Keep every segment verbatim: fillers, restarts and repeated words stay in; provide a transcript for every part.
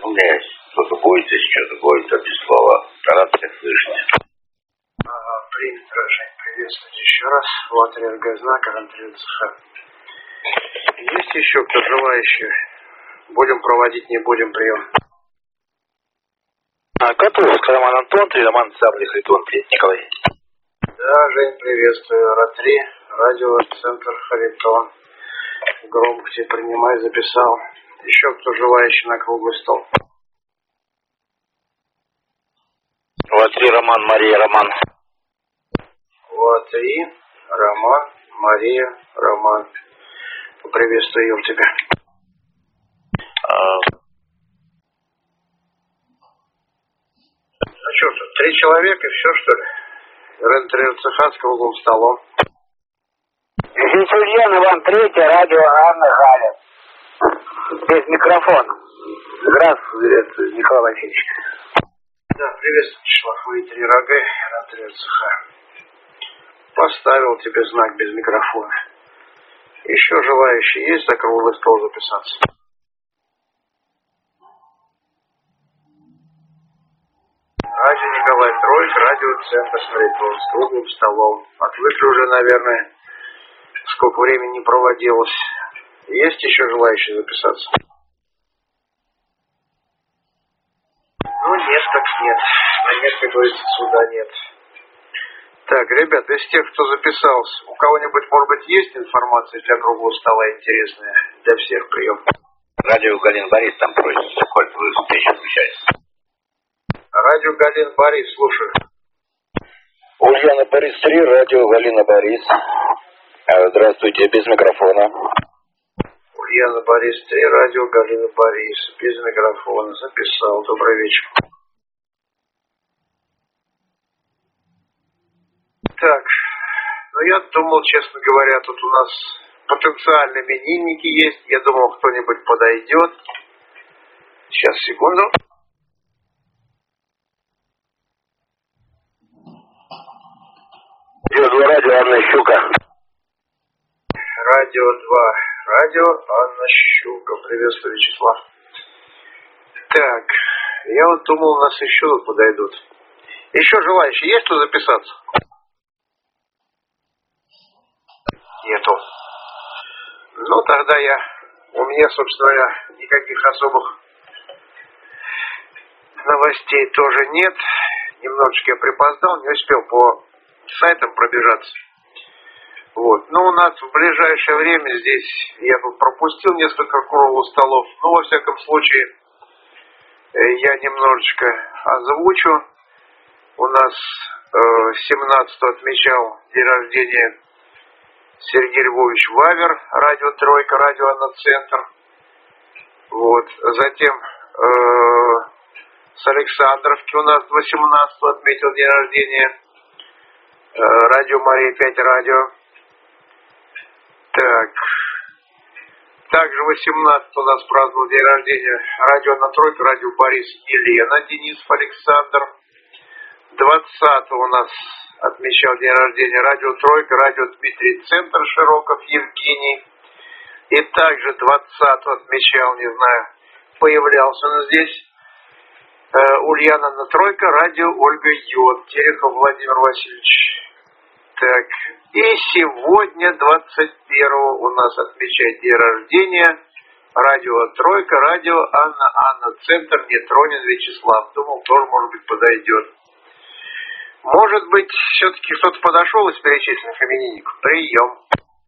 меня что-то боится, что-то боится без слова. Рад всех слышать. Ага, принято, Жень. Приветствую еще раз. Вот РГ знак, Антон США. Есть еще кто желающий? Будем проводить, не будем прием. А, Котовск, Роман Антон, три, Роман Сабли, Харитон, привет, Николай. Да, Жень, приветствую. Ра-три, радиоцентр Харитон. Громко тебе принимай, записал. Еще кто желающий на круглый стол? Ва-три, Роман, Мария, Роман. Ва-три, Роман, Мария, Роман. Приветствую тебя. А... а что тут, три человека, все что ли? РЕН-три с круглым столом. Здесь Ульяна, вам третье, радио Анна Галя. Без микрофона. Здравствуйте, Николай Васильевич. Да, приветствую, Вячеслав, вы три РГ, РЕН-три Поставил тебе знак без микрофона. Еще желающие есть за круглый стол записаться? Радио Николай Троиц, радиоцентр Харитон с круглым столом. Отвыкли уже, наверное, сколько времени не проводилось. Есть еще желающие записаться? Ну, нет, так нет. На нет, как говорится, суда нет. Так, ребят, из тех, кто записался, у кого-нибудь, может быть, есть информация для круглого стола интересная? Для всех прием. Радио Галин Борис там просит, Коль, вы встречу включаетесь. Радио Галин Борис, слушаю. Ульяна Борис три, радио Галина Борис. Здравствуйте, без микрофона. Ульяна Борис три, радио Галина Борис, без микрофона. Записал. Добрый вечер. Так, ну я думал, честно говоря, тут у нас потенциальные именинники есть. Я думал, кто-нибудь подойдет. Сейчас, секунду. Радио два, радио Анна Щука. Радио два, радио Анна Щука. Приветствую, Вячеслав. Так, я вот думал, у нас еще тут подойдут. Еще желающие есть, кто записаться? Нету. Ну, тогда я... У меня, собственно говоря, никаких особых новостей тоже нет. Немножечко я припоздал, не успел по сайтам пробежаться. Вот. Но у нас в ближайшее время здесь я бы пропустил несколько круглых столов. Но, во всяком случае, я немножечко озвучу. У нас э, семнадцатого отмечал день рождения Сергей Львович Вавер, радио Тройка, радио Анна Центр. Вот. Затем э, с Александровки у нас восемнадцатого отметил день рождения э, радио Мария пять радио. Так. Также восемнадцатого у нас праздновал день рождения радио Анна Тройка, радио Борис Елена, Денис Александр. двадцатого у нас отмечал день рождения радио Тройка, радио Дмитрий Центр, Широков Евгений. И также двадцатого отмечал, не знаю, появлялся он здесь, э, Ульяна на Тройка, радио Ольга Йод, Терехов Владимир Васильевич. Так, и сегодня, двадцать первого, у нас отмечает день рождения радио Тройка, радио Анна Анна Центр, Нетронин Вячеслав. Думал, тоже, может быть, подойдет. Может быть, все-таки кто-то подошел из перечисленных именинников? Прием.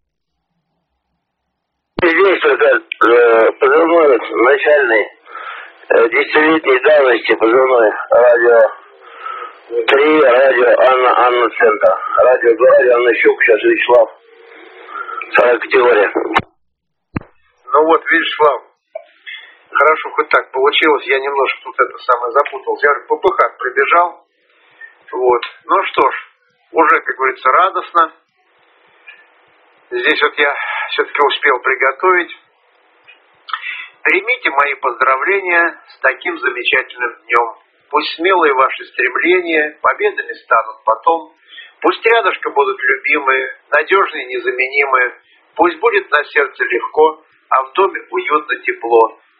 Здесь это э, позывной начальный, э, десятилетней давности позывной радио три, радио Анна Анна Центр. Радио два, радио Анна Щук, сейчас Вячеслав. Вторая категория. Ну вот, Вячеслав, хорошо, хоть так получилось, я немножко тут это самое запутался. Я по ПХ прибежал. Вот. Ну что ж, уже, как говорится, радостно. Здесь вот я все-таки успел приготовить. Примите мои поздравления с таким замечательным днем. Пусть смелые ваши стремления победами станут потом. Пусть рядышком будут любимые, надежные, незаменимые. Пусть будет на сердце легко, а в доме уютно, тепло.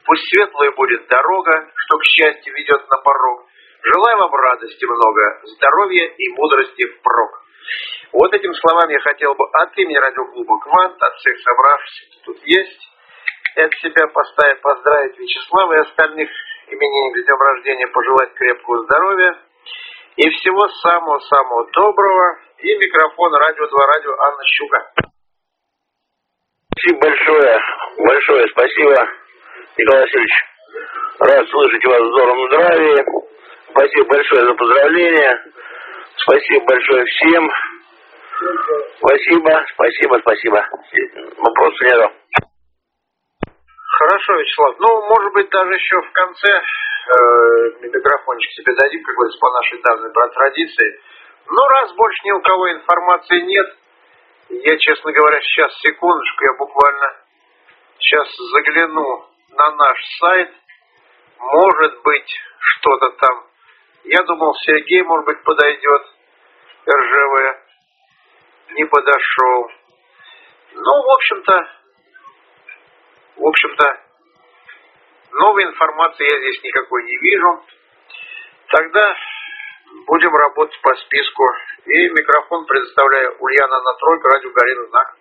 Пусть светлая будет дорога, что к счастью ведет на порог. Желаю вам радости много, здоровья и мудрости впрок. Вот этими словами я хотел бы от имени радиоклуба «Квант», от всех собравшихся тут есть, от себя поставить, поздравить Вячеслава и остальных именинников с днем рождения, пожелать крепкого здоровья и всего самого-самого доброго. И микрофон радио два радио Анна Щука. Спасибо большое, большое спасибо, Николай Васильевич. Рад слышать вас в здоровом здравии. Спасибо большое за поздравления. Спасибо большое всем. Спасибо, спасибо, спасибо. Вопросов нет. Хорошо, Вячеслав. Ну, может быть, даже еще в конце э, микрофончик себе дадим, как говорится, по нашей данной про традиции. Ну, раз больше ни у кого информации нет, я, честно говоря, сейчас, секундочку, я буквально сейчас загляну на наш сайт. Может быть, что-то там. Я думал, Сергей, может быть, подойдет. эр жэ вэ. Не подошел. Ну, в общем-то, в общем-то, новой информации я здесь никакой не вижу. Тогда будем работать по списку. И микрофон предоставляю Ульяна на тройку, радио Галина Знак.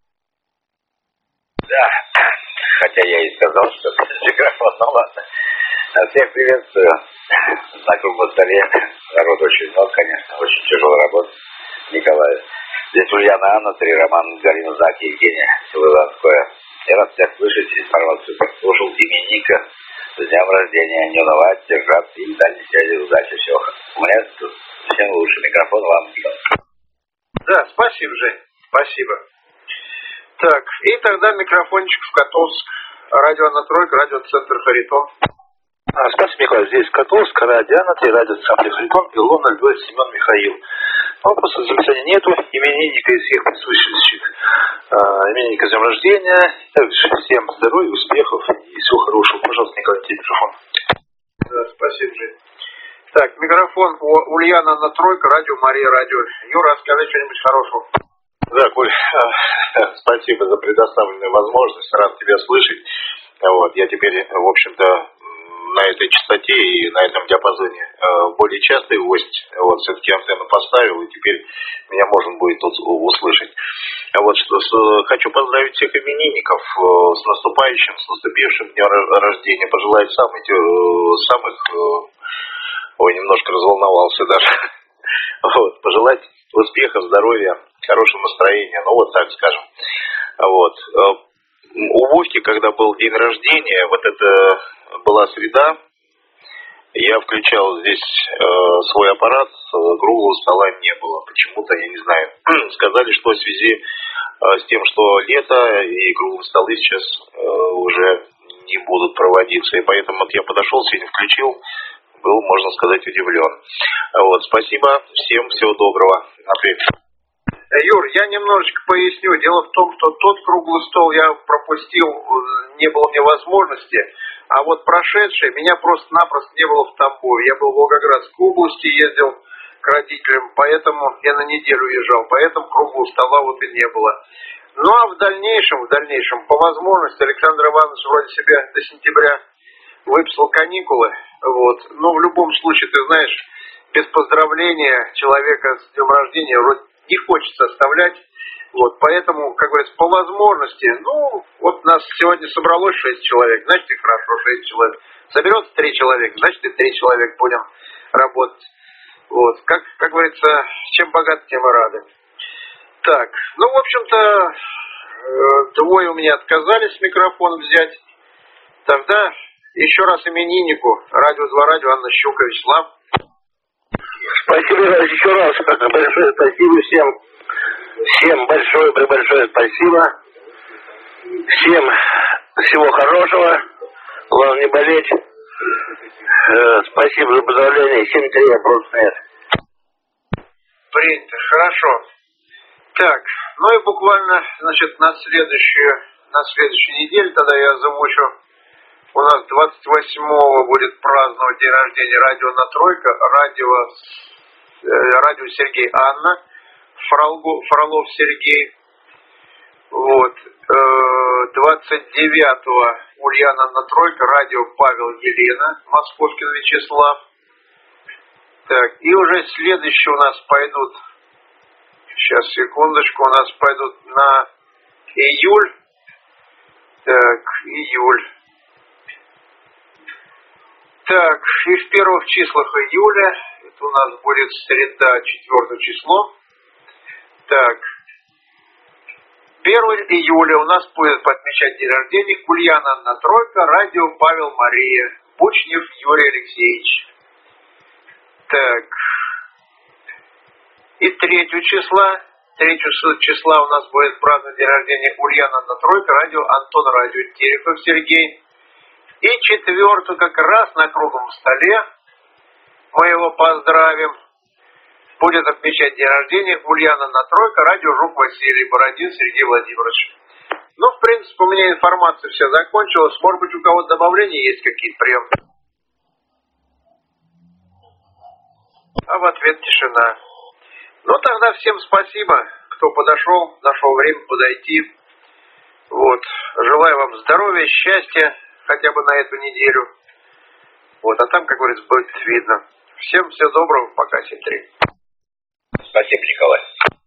Да, хотя я и сказал, что микрофон, ну ладно. Всех приветствую. На круглом столе. Народ очень много, конечно. Очень тяжелая работа. Николай. Здесь Ульяна Анна, три Роман, Галина Знак, Евгения, Силованская. Я рад всех слышать, информацию послушал, именинника. С днем рождения, не унывать, держаться и дальней связи, удачи, всего. У меня тут всем лучше. Микрофон вам. Да, спасибо, Жень. Спасибо. Так, и тогда микрофончик в Котовск. Радио Анна Тройка, радиоцентр Харитон. А, спасибо, Николай. Здесь Котовск, радио Анна, радиоцентр Харитон, Илон, Львов, Семен, Михаил. Вопросов замечаний нету. Именинника из всех присутствующих. А, именинника с днем рождения. Также всем здоровья, успехов и всего хорошего. Пожалуйста, Николай, тебе микрофон. Да, спасибо, Жень. Так, микрофон у Ульяна на тройка, радио Мария, радио. Юра, скажи что-нибудь хорошего. Да, Коль, спасибо за предоставленную возможность. Рад тебя слышать. Вот, я теперь, в общем-то, на этой частоте и на этом диапазоне более частый гость. Вот, все-таки антенну поставил, и теперь меня можно будет тут услышать. Вот, что, что хочу поздравить всех именинников с наступающим, с наступившим днем рождения. Пожелать самых, самых, ой, немножко разволновался даже. Вот, пожелать успехов, здоровья, хорошего настроения, ну вот так скажем. Вот. У Вовки, когда был день рождения, вот это была среда, я включал здесь э, свой аппарат, круглого стола не было. Почему-то, я не знаю, сказали, что в связи э, с тем, что лето и круглые столы сейчас э, уже не будут проводиться. И поэтому вот я подошел, сегодня включил, был, можно сказать, удивлен. Вот, спасибо всем, всего доброго. Ответ. Юр, я немножечко поясню. Дело в том, что тот круглый стол я пропустил, не было мне возможности, а вот прошедший меня просто-напросто не было в Тамбове. Я был в Волгоградской области, ездил к родителям, поэтому я на неделю уезжал, поэтому круглого стола вот и не было. Ну а в дальнейшем, в дальнейшем, по возможности, Александр Иванович вроде себе до сентября выписал каникулы, вот. Но в любом случае, ты знаешь, без поздравления человека с днем рождения вроде не хочется оставлять. Вот, поэтому, как говорится, по возможности, ну, вот нас сегодня собралось шесть человек, значит и хорошо, шесть человек. Соберется три человека, значит и три человека будем работать. Вот, как, как говорится, чем богаты, тем и рады. Так, ну, в общем-то, двое у меня отказались микрофон взять. Тогда еще раз имениннику, радио два радио, Анна Щука, Вячеслав. Спасибо еще раз, большое спасибо всем. Всем большое, большое спасибо. Всем всего хорошего. Главное не болеть. Э, спасибо за поздравления. семь три вопросов нет. Принято. Хорошо. Так, ну и буквально, значит, на следующую, на следующей неделе тогда я озвучу. У нас двадцать восьмого будет праздновать день рождения радио на тройка, радио, э, радио Сергей Анна, Фролгу, Фролов Сергей. Вот. Э, двадцать девятого Ульяна Анна Тройка, радио Павел Елена, Московкин Вячеслав. Так, и уже следующие у нас пойдут, сейчас, секундочку, у нас пойдут на июль. Так, июль. Так, и в первых числах июля, это у нас будет среда, четвёртое число. Так, первого июля у нас будет отмечать день рождения Ульяна Анна Тройка, радио Павел Мария, Бучнев Юрий Алексеевич. Так, и третьего числа, третьего числа у нас будет праздновать день рождения Ульяна Анна Тройка, радио Антон Радио Терехов Сергей. И четвертого как раз на круглом столе мы его поздравим. Будет отмечать день рождения Ульяна Анна Тройка, радио Жук Василий Бородин Сергей Владимирович. Ну, в принципе, у меня информация вся закончилась. Может быть, у кого-то добавления есть какие-то приемы? А в ответ тишина. Ну, тогда всем спасибо, кто подошел, нашел время подойти. Вот. Желаю вам здоровья, счастья, хотя бы на эту неделю. Вот, а там, как говорится, будет видно. Всем всего доброго, пока, семь три. Спасибо, Николай.